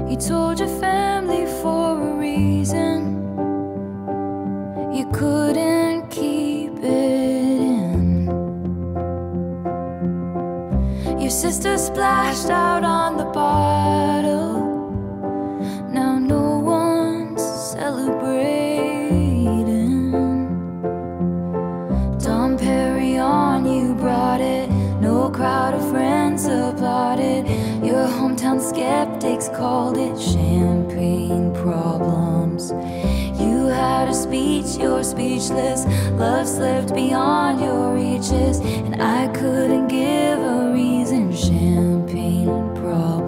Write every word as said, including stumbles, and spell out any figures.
You told your family for a reason. You couldn't keep it in. Your sister splashed out on the bottle. Now no one's celebrating. Dom Perignon, you brought it. No crowd of friends applauded. Your hometown skeptics called it champagne problems. You had a speech, you're speechless. Love slipped beyond your reaches, and I couldn't give a reason. Champagne problems.